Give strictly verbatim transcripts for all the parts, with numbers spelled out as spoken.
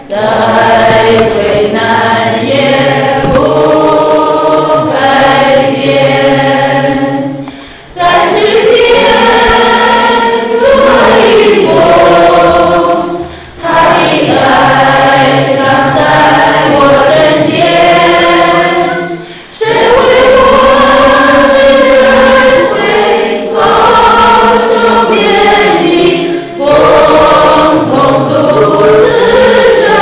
为难也不改变，在世间所以我，他的爱常在我身边，谁为我的恩惠高手遍地，共同度日子。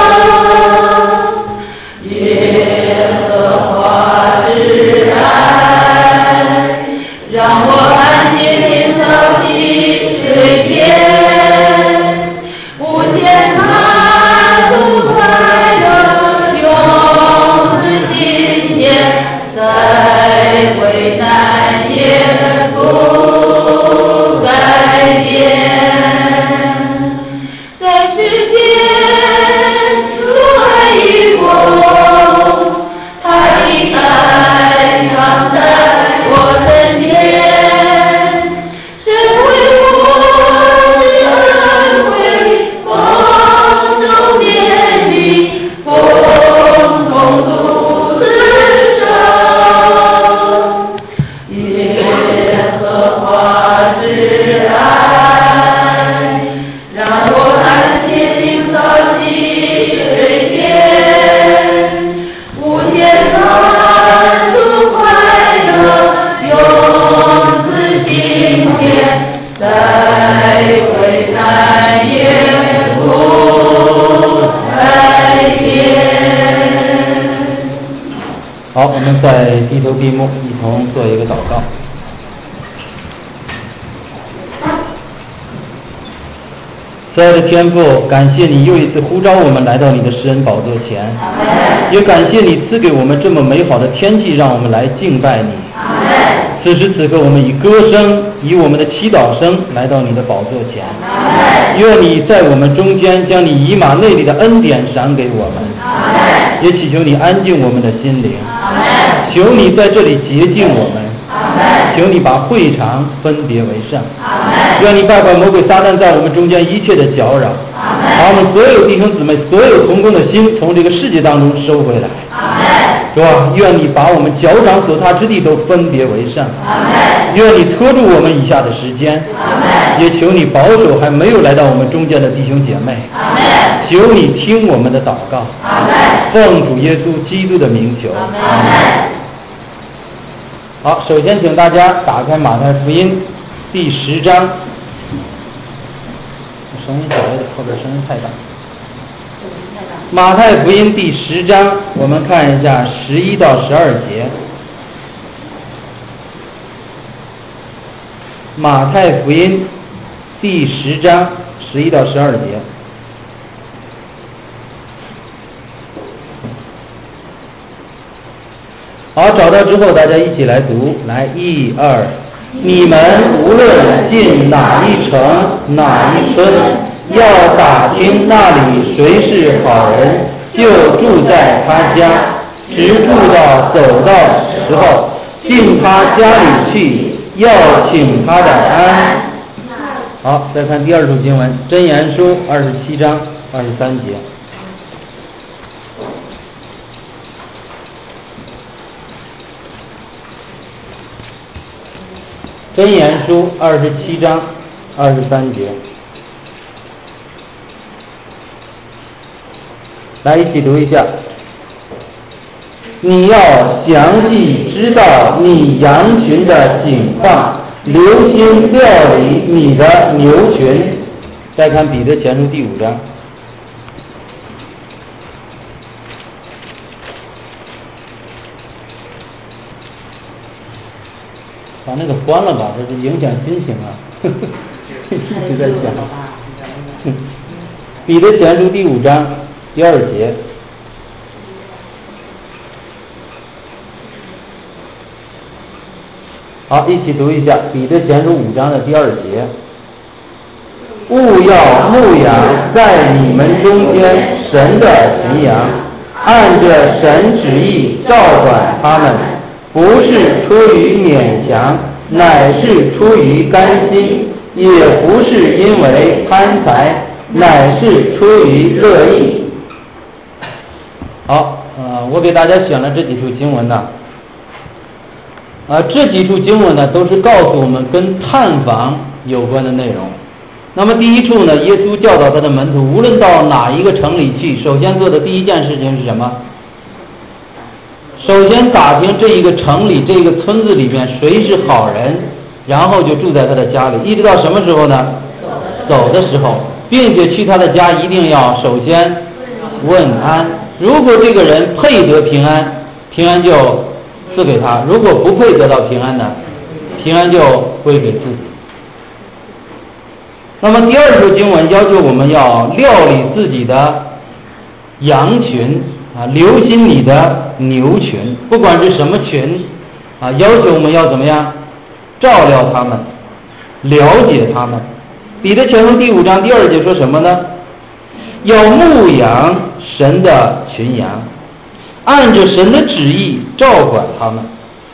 让我安静到地水边，无限满足快乐，永志今天，再为难也不改变，在世间所以我，他的爱常在我身边。 好，我们在低头闭目，一同做一个祷告。亲爱的天父，感谢你又一次呼召我们来到你的施恩宝座前，也感谢你赐给我们这么美好的天气，让我们来敬拜你。此时此刻，我们以歌声，以我们的祈祷声来到你的宝座前。愿你在我们中间将你以马内利的恩典赏给我们，也祈求你安静我们的心灵，求你在这里洁净我们，求你把会场分别为圣，愿你败坏魔鬼撒旦在我们中间一切的搅扰，把我们所有弟兄姊妹所有同工的心从这个世界当中收回来。主啊，愿你把我们脚掌所踏之地都分别为圣，愿你拖住我们以下的时间，也求你保守还没有来到我们中间的弟兄姐妹，求你听我们的祷告，奉主耶稣基督的名求。好，首先请大家打开马太福音第十章，声音小一点，后边声音太大。马太福音第十章，我们看一下十一到十二节。马太福音第十章十一到十二节。好，找到之后大家一起来读，来一二，你们无论进哪一城哪一村，要打听那里谁是好人，就住在他家，直住到走到时候，进他家里去，要请他的安。好，再看第二处经文，箴言书二十七章二十三节。箴言书二十七章二十三节，来一起读一下。你要详细知道你羊群的景况，留心料理你的牛群。再看彼得前书第五章。把那个关了吧，这是影响心情啊！一直在想。彼得前书第五章第二节。好，一起读一下彼得前书五章的第二节。务要牧养在你们中间神的群羊，按着神旨意照管他们，不是出于勉强，乃是出于甘心，也不是因为贪财，乃是出于乐意。 好，呃，我给大家选了这几处经文呢，啊、呃，这几处经文呢都是告诉我们跟探访有关的内容。那么第一处呢，耶稣教导他的门徒，无论到哪一个城里去，首先做的第一件事情是什么？首先打听这一个城里、这个村子里面谁是好人，然后就住在他的家里，一直到什么时候呢？走的时候，并且去他的家一定要首先问安。如果这个人配得平安，平安就赐给他；如果不配得到平安呢，平安就归给自己。那么第二处经文要求我们要料理自己的羊群啊，留心你的牛群，不管是什么群啊，要求我们要怎么样照料他们，了解他们。彼得前书第五章第二节说什么呢？要牧养神的群羊，按着神的旨意照管他们。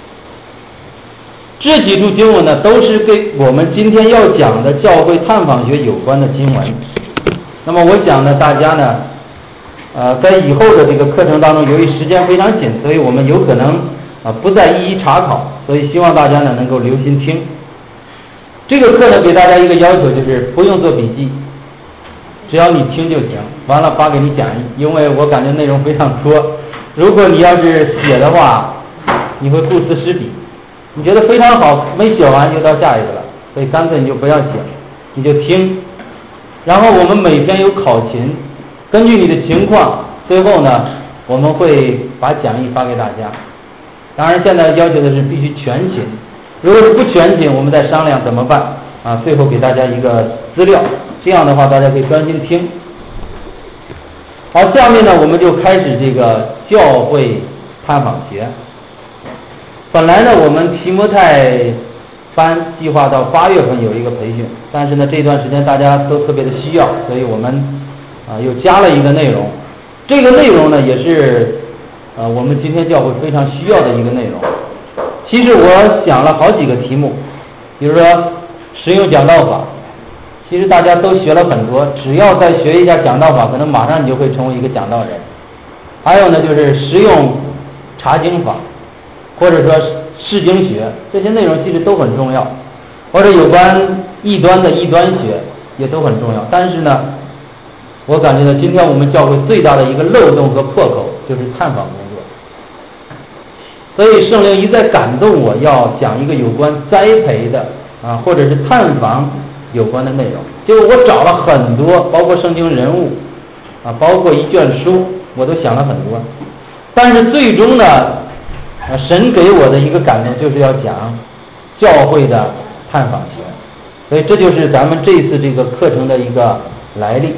这几处经文呢，都是跟我们今天要讲的教会探访学有关的经文。那么我想呢，大家呢，呃，在以后的这个课程当中，由于时间非常紧，所以我们有可能啊、呃、不再一一查考，所以希望大家呢能够留心听。这个课呢，给大家一个要求，就是不用做笔记，只要你听就行。完了发给你讲义，因为我感觉内容非常多，如果你要是写的话，你会顾此失彼。你觉得非常好，没写完就到下一个了，所以干脆你就不要写，你就听。然后我们每天有考勤，根据你的情况，最后呢我们会把讲义发给大家。当然现在要求的是必须全勤，如果是不全勤，我们再商量怎么办啊？最后给大家一个资料，这样的话大家可以专心听。好，下面呢我们就开始这个教会探访学。本来呢，我们提摩太班计划到八月份有一个培训，但是呢，这段时间大家都特别的需要，所以我们啊、呃、又加了一个内容。这个内容呢，也是呃我们今天教会非常需要的一个内容。其实我想了好几个题目，比如说实用讲道法，其实大家都学了很多，只要再学一下讲道法，可能马上你就会成为一个讲道人。还有呢，就是实用查经法，或者说释经学，这些内容其实都很重要，或者有关异端的异端学也都很重要。但是呢，我感觉呢，今天我们教会最大的一个漏洞和破口就是探访工作，所以圣灵一再感动我要讲一个有关栽培的啊，或者是探访有关的内容。结果我找了很多，包括圣经人物啊，包括一卷书，我都想了很多，但是最终呢，啊，神给我的一个感动就是要讲教会的探访学，所以这就是咱们这一次这个课程的一个来历。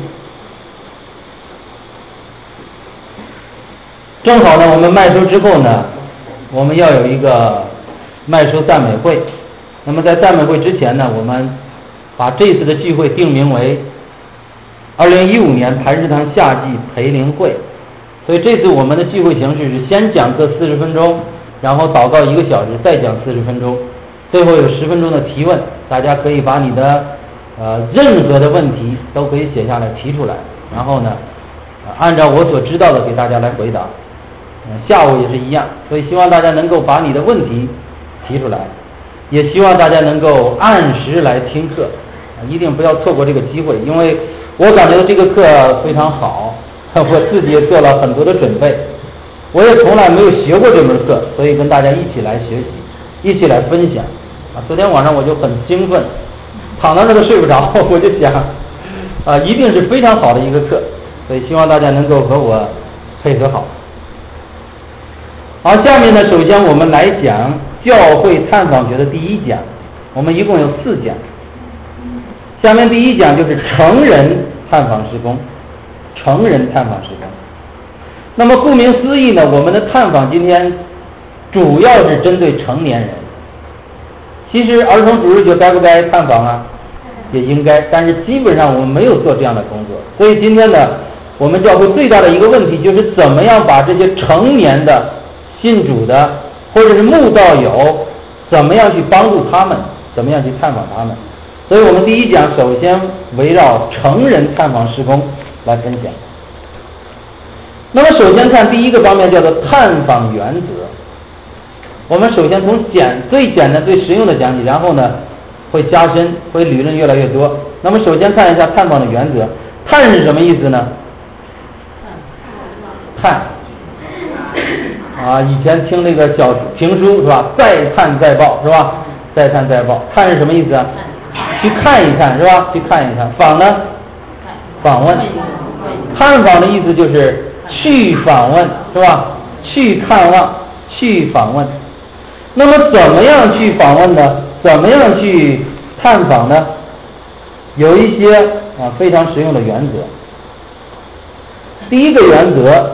正好呢，我们麦收之后呢，我们要有一个麦收赞美会。那么在赞美会之前呢，我们把这次的聚会定名为二零一五年台食堂夏季培灵会。所以这次我们的聚会形式是先讲课四十分钟，然后祷告一个小时，再讲四十分钟，最后有十分钟的提问，大家可以把你的呃任何的问题都可以写下来提出来，然后呢，呃、按照我所知道的给大家来回答。呃、下午也是一样，所以希望大家能够把你的问题提出来，也希望大家能够按时来听课，呃、一定不要错过这个机会，因为我感觉这个课非常好，我自己也做了很多的准备。我也从来没有学过这门课，所以跟大家一起来学习，一起来分享。啊，昨天晚上我就很兴奋，躺到那个睡不着，我就想，啊，一定是非常好的一个课，所以希望大家能够和我配合好。好，下面呢，首先我们来讲教会探访学的第一讲，我们一共有四讲。下面第一讲就是成人探访事工，成人探访事工。那么顾名思义呢，我们的探访今天主要是针对成年人。其实儿童主日学该不该探访啊？也应该，但是基本上我们没有做这样的工作。所以今天呢，我们教会最大的一个问题就是怎么样把这些成年的信主的或者是慕道友，怎么样去帮助他们，怎么样去探访他们。所以我们第一讲首先围绕成人探访事工来分享。 那么首先看第一个方面叫做探访原则。我们首先从简最简单最实用的讲起，然后呢会加深，会理论越来越多。那么首先看一下探访的原则。探是什么意思呢？探啊，以前听那个小评书是吧？再探再报是吧？再探再报。探是什么意思啊？去看一看是吧？去看一看。访呢？访问。探访的意思就是去访问是吧？去看望，去访问。那么怎么样去访问呢？怎么样去探访呢？有一些啊非常实用的原则。第一个原则，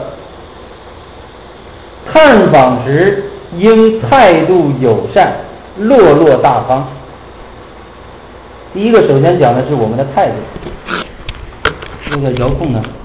探访时应态度友善，落落大方。第一个首先讲的是我们的态度。那个遥控呢？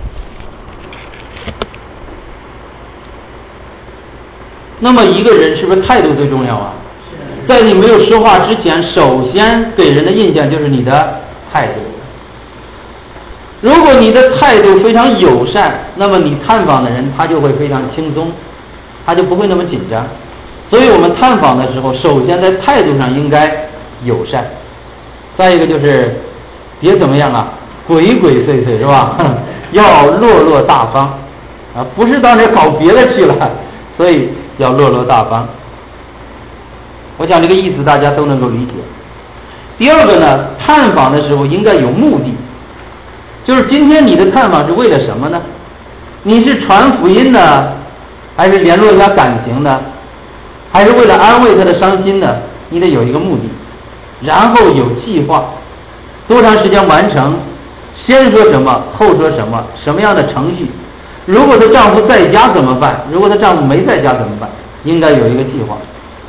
那么一个人是不是态度最重要啊？在你没有说话之前，首先给人的印象就是你的态度。如果你的态度非常友善，那么你探访的人他就会非常轻松，他就不会那么紧张。所以我们探访的时候，首先在态度上应该友善。再一个就是别怎么样啊，鬼鬼祟祟是吧？要落落大方啊，不是到那搞别的去了，所以要落落大方。我想这个意思大家都能够理解。第二个呢，探访的时候应该有目的，就是今天你的探访是为了什么呢？你是传福音呢，还是联络一下感情呢，还是为了安慰他的伤心呢？你得有一个目的，然后有计划，多长时间完成，先说什么，后说什么，什么样的程序。如果她丈夫在家怎么办？如果她丈夫没在家怎么办？应该有一个计划。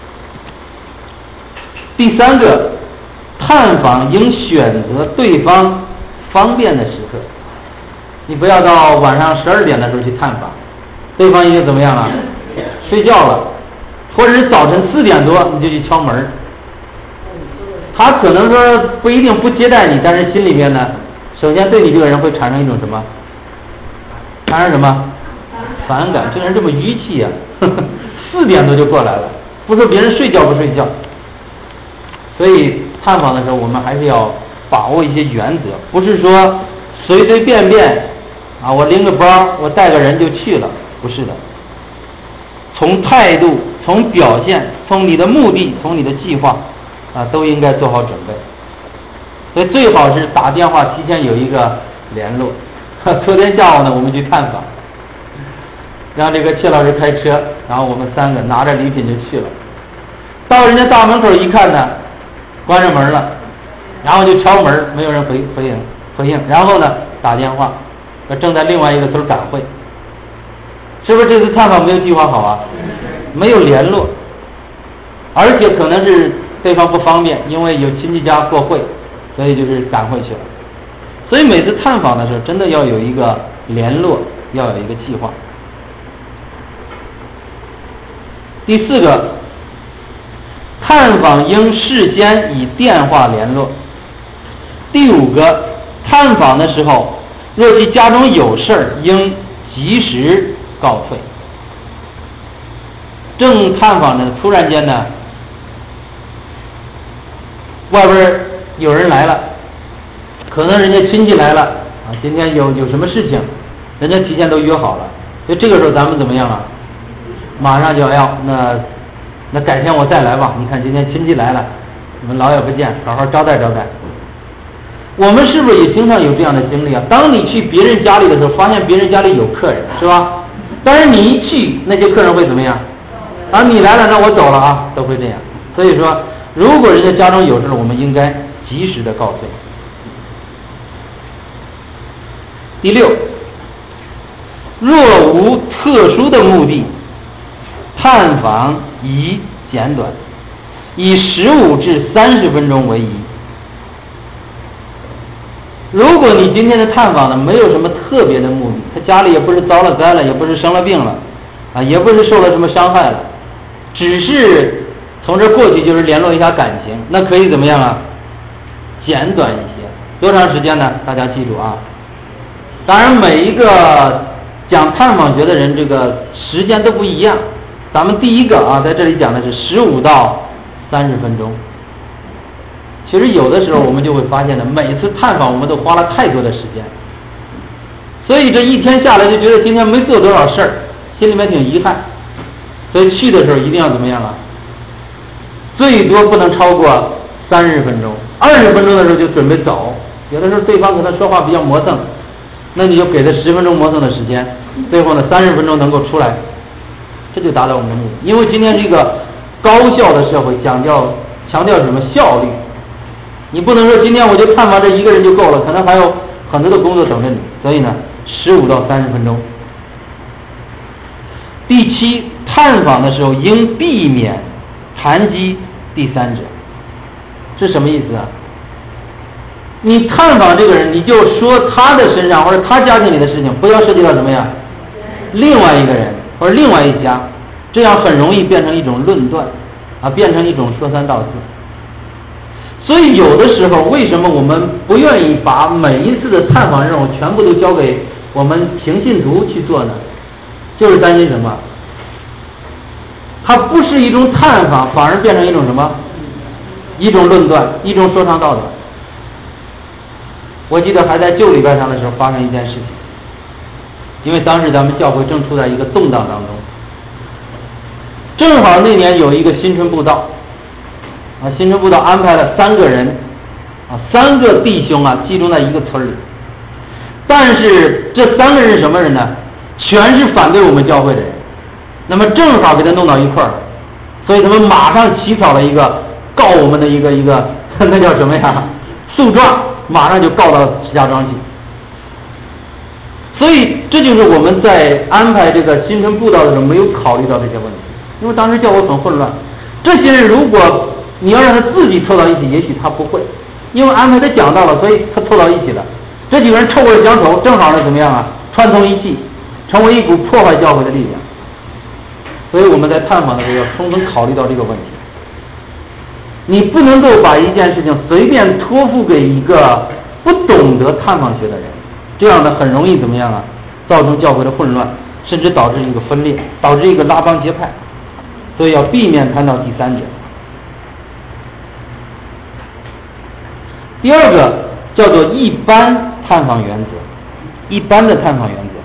第三个，探访应选择对方方便的时刻。你不要到晚上十二点的时候去探访，对方已经怎么样了？睡觉了，或者是早晨四点多你就去敲门。他可能说不一定不接待你，但是心里面呢，首先对你这个人会产生一种什么？产生什么？反感。这个人这么愚气呀、啊，四点多就过来了，不说别人睡觉不睡觉。所以探访的时候，我们还是要把握一些原则，不是说随随便便啊，我拎个包，我带个人就去了，不是的。从态度、从表现、从你的目的、从你的计划啊，都应该做好准备。所以最好是打电话提前有一个联络。昨天下午呢，我们去探访，让这个谢老师开车，然后我们三个拿着礼品就去了。到人家大门口一看呢，关上门了，然后就敲门，没有人回回应回应，然后呢打电话，正在另外一个村赶会，是不是这次探访没有计划好啊？没有联络，而且可能是对方不方便，因为有亲戚家过会，所以就是赶回去了。所以每次探访的时候，真的要有一个联络，要有一个计划。第四个，探访应事先以电话联络。第五个，探访的时候，若其家中有事儿，应及时告退。正探访呢，突然间呢，外边有人来了，可能人家亲戚来了啊，今天有有什么事情，人家提前都约好了，所以这个时候咱们怎么样啊？马上就要那那改天我再来吧。你看今天亲戚来了，你们老远不见，好好招待招待。我们是不是也经常有这样的经历啊？当你去别人家里的时候，发现别人家里有客人，是吧？但是你一去，那些客人会怎么样？啊，你来了，那我走了啊，都会这样。所以说，如果人家家中有事，我们应该及时的告退。第六，若无特殊的目的，探访宜简短，以十五至三十分钟为宜。如果你今天的探访呢，没有什么特别的目的，他家里也不是遭了灾了，也不是生了病了，啊，也不是受了什么伤害了，只是从这过去就是联络一下感情，那可以怎么样啊？简短一些。多长时间呢？大家记住啊。当然，每一个讲探访学的人这个时间都不一样。咱们第一个啊，在这里讲的是十五到三十分钟。其实有的时候我们就会发现呢，每次探访我们都花了太多的时间，所以这一天下来就觉得今天没做多少事儿，心里面挺遗憾。所以去的时候一定要怎么样啊？最多不能超过三十分钟，二十分钟的时候就准备走。有的时候对方可能说话比较磨蹭，那你就给他十分钟磨蹭的时间，最后呢三十分钟能够出来，这就达到我们的目的。因为今天是一个高效的社会，强调强调什么效率。你不能说今天我就探访这一个人就够了，可能还有很多的工作等着你。所以呢，十五到三十分钟。第七，探访的时候应避免谈及第三者。是什么意思啊？你探访这个人，你就说他的身上或者他家庭里的事情，不要涉及到什么呀？另外一个人或者另外一家，这样很容易变成一种论断啊，变成一种说三道四。所以有的时候，为什么我们不愿意把每一次的探访任务全部都交给我们平信徒去做呢？就是担心什么？它不是一种探访，反而变成一种什么？一种论断，一种说长道短。我记得还在旧礼拜上的时候发生一件事情，因为当时咱们教会正处在一个动荡当中，正好那年有一个新春布道。啊，新春布道安排了三个人，啊，三个弟兄啊，集中在一个村里。但是这三个人是什么人呢？全是反对我们教会的人。那么正好给他弄到一块儿，所以他们马上起草了一个告我们的一个一个那叫什么呀？诉状，马上就告到石家庄去。所以这就是我们在安排这个新春布道的时候没有考虑到这些问题，因为当时教会很混乱。这些人如果你要让他自己凑到一起，也许他不会，因为安排他讲到了，所以他凑到一起了。这几个人臭味相投，正好呢怎么样啊？串通一气，成为一股破坏教会的力量。所以我们在探访的时候要充分考虑到这个问题。你不能够把一件事情随便托付给一个不懂得探访学的人，这样呢很容易怎么样啊？造成教会的混乱，甚至导致一个分裂，导致一个拉帮结派。所以要避免谈到第三者。第二个叫做一般探访原则，一般的探访原则。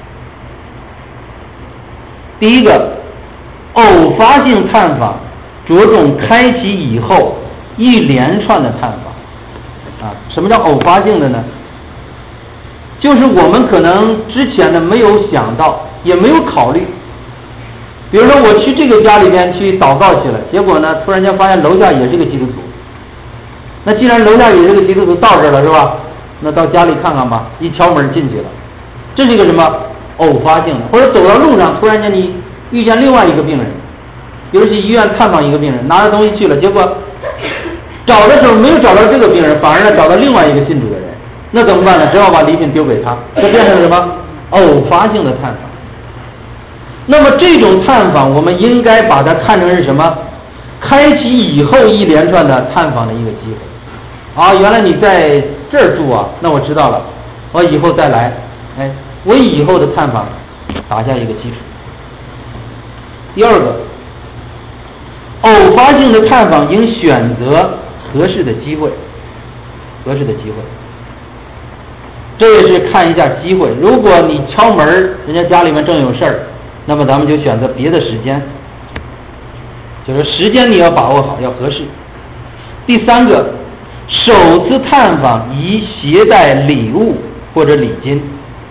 第一个，偶发性探访着重开启以后一连串的探访。啊，什么叫偶发性的呢？就是我们可能之前呢没有想到，也没有考虑。比如说我去这个家里边去祷告去了，结果呢突然间发现楼下也是个基督徒。那既然楼下有这个基督徒到这儿了，是吧？那到家里看看吧，一敲门进去了。这是一个什么偶发性的？或者走到路上，突然间你遇见另外一个病人，比如去医院探访一个病人，拿着东西去了，结果找的时候没有找到这个病人，反而呢找到另外一个信主的人，那怎么办呢？只好把礼品丢给他，这变成什么偶发性的探访。那么这种探访，我们应该把它看成是什么？开启以后一连串的探访的一个机会。啊，原来你在这儿住啊，那我知道了，我以后再来，哎，为以后的探访打下一个基础。第二个，偶发性的探访应选择合适的机会，合适的机会。这也是看一下机会。如果你敲门，人家家里面正有事儿，那么咱们就选择别的时间，就是时间你要把握好，要合适。第三个，首次探访宜携带礼物或者礼金。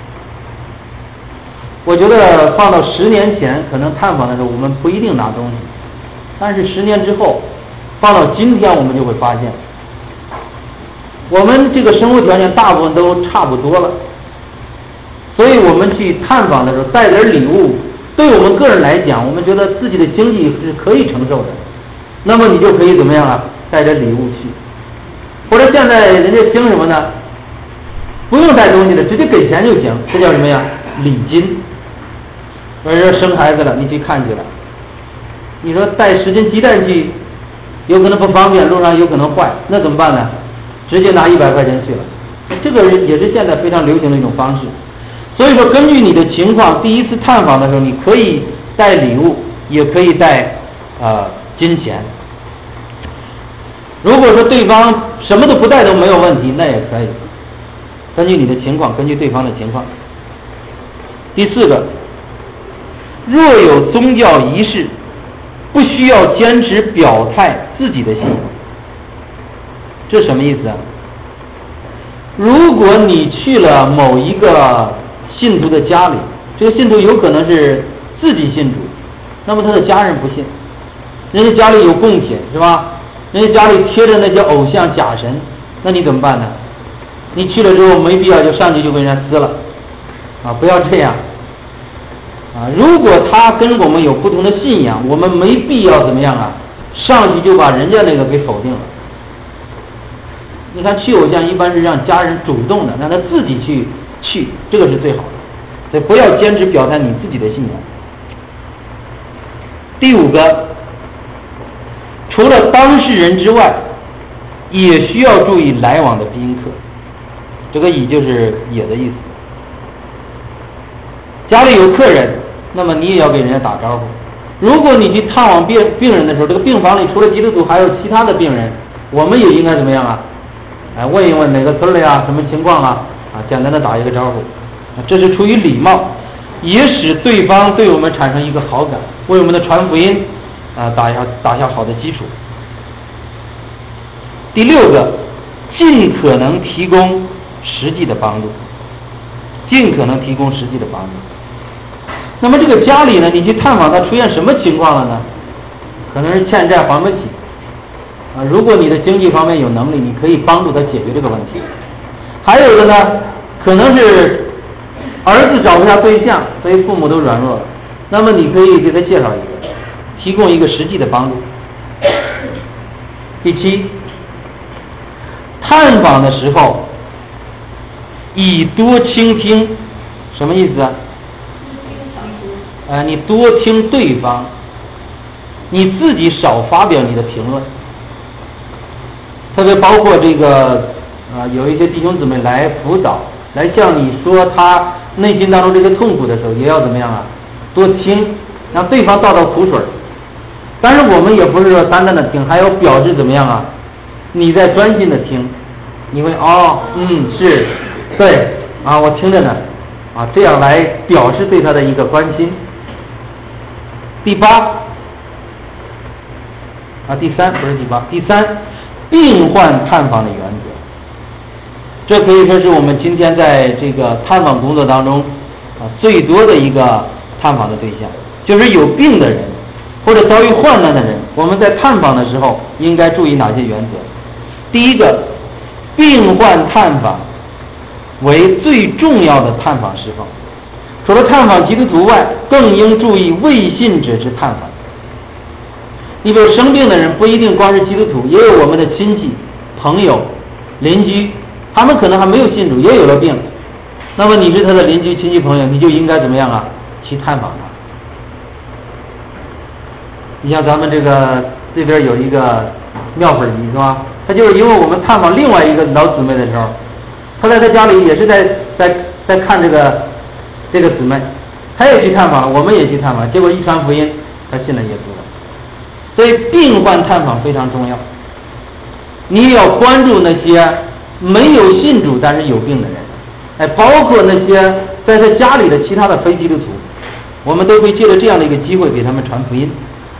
我觉得放到十年前，可能探访的时候我们不一定拿东西，但是十年之后，放到今天我们就会发现，我们这个生活条件大部分都差不多了，所以我们去探访的时候带点礼物，对我们个人来讲，我们觉得自己的经济是可以承受的，那么你就可以怎么样啊？带点礼物去，或者现在人家兴什么呢？不用带东西的，直接给钱就行，这叫什么呀？礼金。或者说生孩子了，你去看去了，你说带十斤鸡蛋去，有可能不方便，路上有可能坏，那怎么办呢？直接拿一百块钱去了，这个也是现在非常流行的一种方式。 所以说，根据你的情况，第一次探访的时候，你可以带礼物，也可以带呃金钱。如果说对方什么都不带都没有问题，那也可以，根据你的情况，根据对方的情况。第四个，若有宗教仪式，不需要坚持表态自己的信仰。这什么意思啊？如果你去了某一个信徒的家里，这个信徒有可能是自己信主，那么他的家人不信，人家家里有供品是吧？人家家里贴着那些偶像假神，那你怎么办呢？你去了之后没必要就上去就跟人家撕了啊！不要这样啊！如果他跟我们有不同的信仰，我们没必要怎么样啊？上去就把人家那个给否定了。你看去偶像一般是让家人主动的，让他自己去去，这个是最好的。所以不要坚持表态你自己的信仰。第五个，除了当事人之外，也需要注意来往的宾客。这个乙就是也的意思。家里有客人，那么你也要给人家打招呼。如果你去探望病病人的时候，这个病房里除了基督徒还有其他的病人，我们也应该怎么样啊？哎，问一问哪个村里啊，什么情况啊？啊，简单的打一个招呼，这是出于礼貌，也使对方对我们产生一个好感，为我们的传福音啊打下打下好的基础。第六个，尽可能提供实际的帮助，尽可能提供实际的帮助。那么这个家里呢，你去探访他出现什么情况了呢？可能是欠债还不起啊，如果你的经济方面有能力，你可以帮助他解决这个问题。还有的呢，可能是儿子找不下对象，所以父母都软弱了，那么你可以给他介绍一个，提供一个实际的帮助。第七，探访的时候以多倾听，什么意思啊？呃，你多听对方，你自己少发表你的评论。特别包括这个啊、呃，有一些弟兄姊妹来辅导，来向你说他内心当中这些痛苦的时候，也要怎么样啊？多听，让对方倒倒苦水。但是我们也不是说单单的听，还要表示怎么样啊？你在专心的听，你会哦，嗯，是，对，啊，我听着呢，啊，这样来表示对他的一个关心。第八，啊，第三不是第八，第三，病患探访的原则，这可以说是我们今天在这个探访工作当中啊最多的一个探访的对象，就是有病的人或者遭遇患难的人，我们在探访的时候应该注意哪些原则？第一个，病患探访为最重要的探访侍奉。除了探访基督徒外，更应注意未信者之探访。你比如生病的人不一定光是基督徒，也有我们的亲戚、朋友、邻居，他们可能还没有信主，也有了病。那么你是他的邻居、亲戚、朋友，你就应该怎么样啊？去探访他。你像咱们这个这边有一个妙粉姨是吧？他就是因为我们探访另外一个老姊妹的时候，后来他家里也是在在在看这个这个姊妹，他也去探访，我们也去探访，结果一传福音，他信了耶稣了。所以病患探访非常重要，你也要关注那些没有信主但是有病的人，哎，包括那些在他家里的其他的非基督徒，我们都会借着这样的一个机会给他们传福音。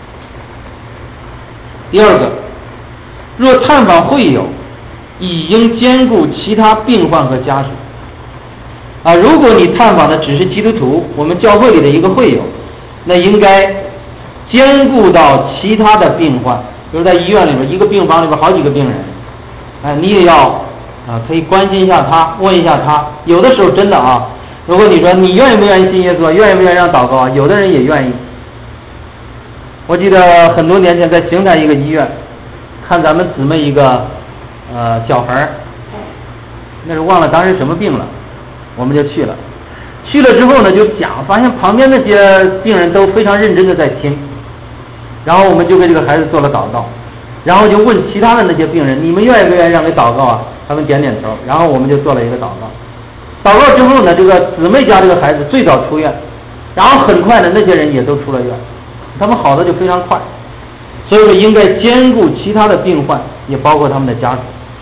第二个，若探访会友，已应兼顾其他病患和家属。啊，如果你探访的只是基督徒，我们教会里的一个会友，那应该兼顾到其他的病患，比如在医院里边，一个病房里边好几个病人，哎，你也要啊，可以关心一下他，问一下他。有的时候真的啊，如果你说你愿意不愿意信耶稣，愿意不愿意让祷告啊，有的人也愿意。我记得很多年前在邢台一个医院，看咱们姊妹一个呃小孩，那是忘了当时什么病了，我们就去了。去了之后呢，就讲，发现旁边那些病人都非常认真的在听，然后我们就给这个孩子做了祷告，然后就问其他的那些病人，你们愿意不愿意让给祷告啊？他们点点头，然后我们就做了一个祷告。 祷告之后呢，这个姊妹家这个孩子最早出院，然后很快呢，那些人也都出了院，他们好的就非常快。所以说，应该兼顾其他的病患，也包括他们的家属。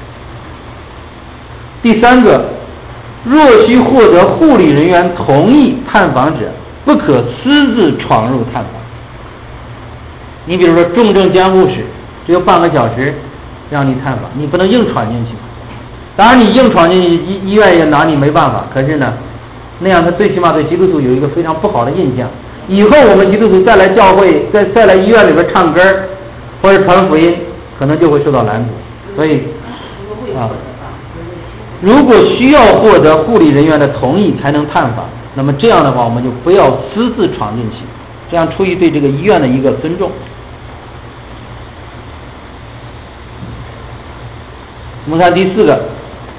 第三个，若需获得护理人员同意探访者，不可私自闯入探访。你比如说，重症监护室只有半个小时让你探访，你不能硬闯进去。当然，你硬闯进去，医医院也拿你没办法。可是呢，那样他最起码对基督徒有一个非常不好的印象。以后我们基督徒再来教会，再再来医院里边唱歌或者传福音，可能就会受到拦阻。所以啊，如果需要获得护理人员的同意才能探访，那么这样的话，我们就不要私自闯进去，这样出于对这个医院的一个尊重。我们看第四个，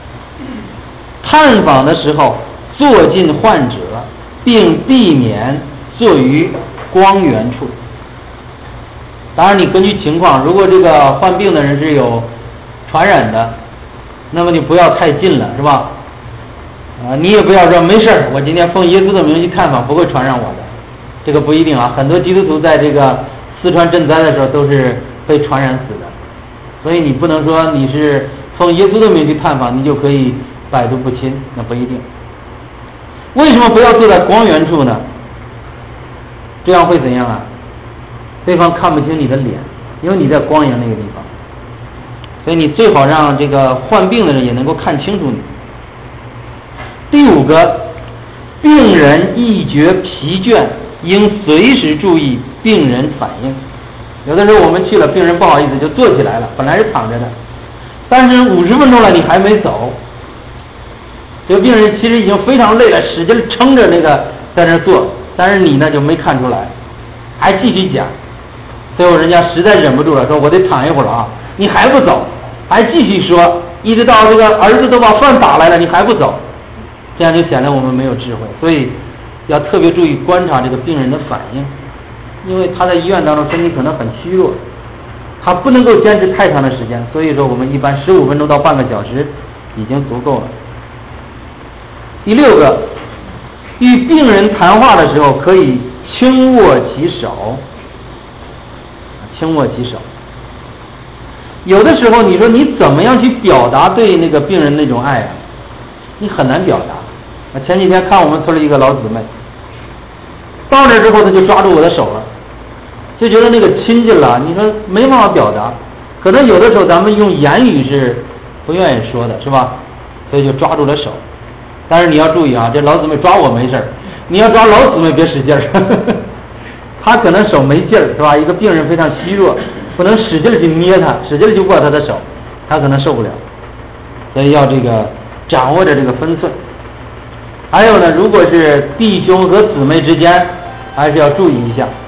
探访的时候坐近患者，并避免坐于光源处。当然，你根据情况，如果这个患病的人是有传染的，那么你不要太近了，是吧？啊，你也不要说没事儿，我今天奉耶稣的名去探访，不会传染我的。这个不一定啊，很多基督徒在这个四川赈灾的时候都是被传染死的，所以你不能说你是奉耶稣的名去探访，你就可以百毒不侵，那不一定。为什么不要坐在光源处呢？这样会怎样啊？对方看不清你的脸，因为你在光源那个地方，所以你最好让这个患病的人也能够看清楚你。第五个，病人一觉疲倦，应随时注意病人反应。有的时候我们去了，病人不好意思就坐起来了，本来是躺着的，但是五十分钟了你还没走，这个病人其实已经非常累了，使劲撑着那个在那坐，但是你呢就没看出来，还继续讲。最后人家实在忍不住了，说我得躺一会儿啊，你还不走，还继续说，一直到这个儿子都把饭打来了，你还不走，这样就显得我们没有智慧。所以要特别注意观察这个病人的反应，因为他在医院当中身体可能很虚弱，他不能够坚持太长的时间，所以说我们一般十五分钟到半个小时已经足够了。第六个，与病人谈话的时候可以轻握其手，轻握其手。有的时候你说你怎么样去表达对那个病人那种爱啊？你很难表达。前几天看我们村里一个老姊妹，到这之后他就抓住我的手了，就觉得那个亲近了，你说没办法表达。可能有的时候咱们用言语是不愿意说的，是吧？所以就抓住了手。但是你要注意啊，这老姊妹抓我没事儿，你要抓老姊妹别使劲儿，他可能手没劲儿，是吧？一个病人非常虚弱，不能使劲去捏他，使劲去握他的手，他可能受不了。所以要这个掌握着这个分寸。还有呢，如果是弟兄和姊妹之间，还是要注意一下。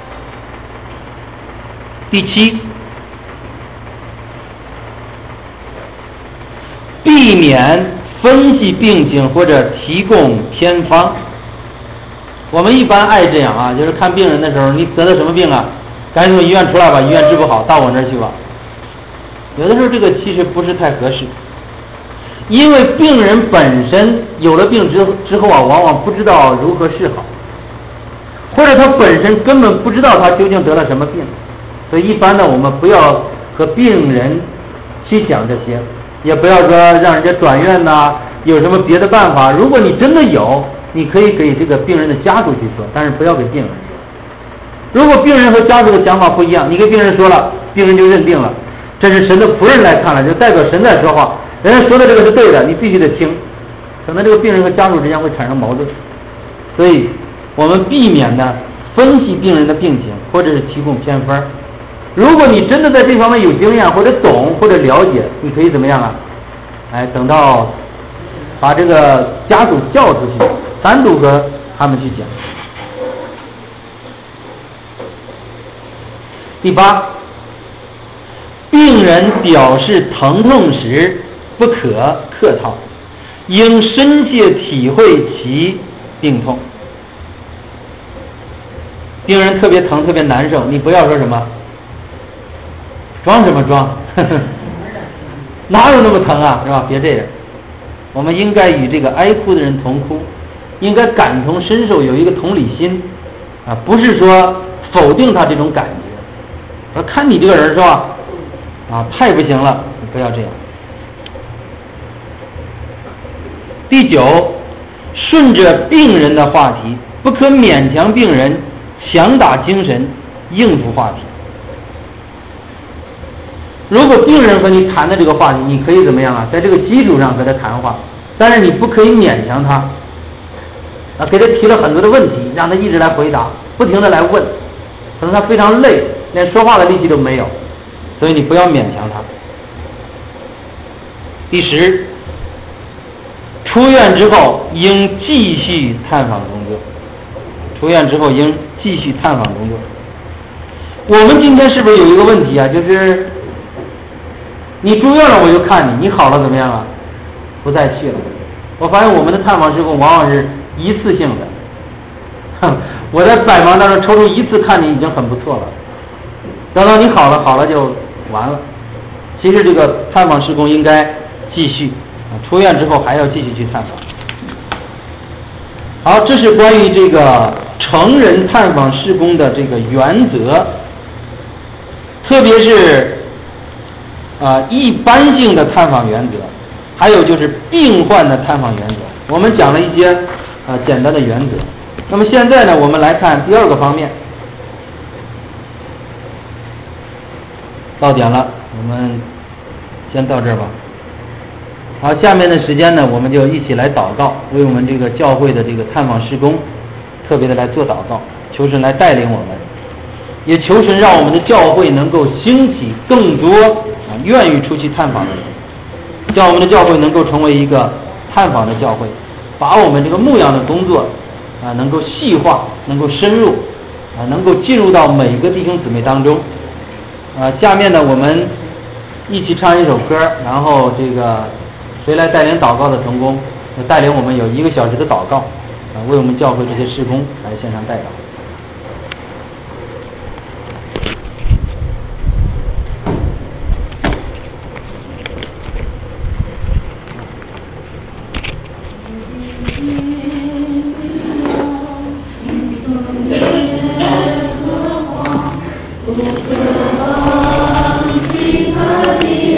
第七，避免分析病情或者提供偏方。我们一般爱这样啊，就是看病人的时候，你得了什么病啊？赶紧从医院出来吧，医院治不好，到我那儿去吧。有的时候这个其实不是太合适，因为病人本身有了病之之后啊，往往不知道如何是好，或者他本身根本不知道他究竟得了什么病，所以一般呢，我们不要和病人去讲这些，也不要说让人家转院呐、啊，有什么别的办法。如果你真的有，你可以给这个病人的家属去说，但是不要给病人说。如果病人和家属的想法不一样，你给病人说了，病人就认定了，这是神的仆人来看了，就代表神在说话，人家说的这个是对的，你必须得听。可能这个病人和家属之间会产生矛盾，所以我们避免呢分析病人的病情，或者是提供偏方。如果你真的在这方面有经验，或者懂，或者了解，你可以怎么样啊？哎，等到把这个家属叫出去，单独和他们去讲。第八，病人表示疼痛时不可客套，应深切体会其病痛。病人特别疼特别难受，你不要说什么装什么装，哪有那么疼啊，是吧？别这样， 我们应该与这个哀哭的人同哭，应该感同身受，有一个同理心啊，不是说否定他这种感觉。看你这个人是吧，啊，太不行了，你不要这样。第九，顺着病人的话题，不可勉强病人强打精神应付话题。如果病人和你谈的这个话题，你可以怎么样啊？在这个基础上和他谈话，但是你不可以勉强他啊，给他提了很多的问题，让他一直来回答，不停的来问，可能他非常累，连说话的力气都没有，所以你不要勉强他。第十，出院之后应继续探访工作。出院之后应继续探访工作。我们今天是不是有一个问题啊？就是你住院了我就看你，你好了怎么样啊？不再去了。我发现我们的探访施工往往是一次性的，哼，我在百忙当中抽出一次看你已经很不错了，等到你好了好了就完了。其实这个探访施工应该继续，出院之后还要继续去探访。好，这是关于这个成人探访施工的这个原则，特别是啊、呃、一般性的探访原则，还有就是病患的探访原则。我们讲了一些啊、呃、简单的原则。那么现在呢，我们来看第二个方面。到点了，我们先到这儿吧。好，下面的时间呢，我们就一起来祷告，为我们这个教会的这个探访施工特别的来做祷告，求神来带领我们，也求神让我们的教会能够兴起更多啊愿意出去探访的人，叫我们的教会能够成为一个探访的教会，把我们这个牧养的工作啊能够细化，能够深入啊，能够进入到每一个弟兄姊妹当中。啊，下面呢，我们一起唱一首歌，然后这个谁来带领祷告的成功，带领我们有一个小时的祷告，啊，为我们教会这些事工来献上代祷。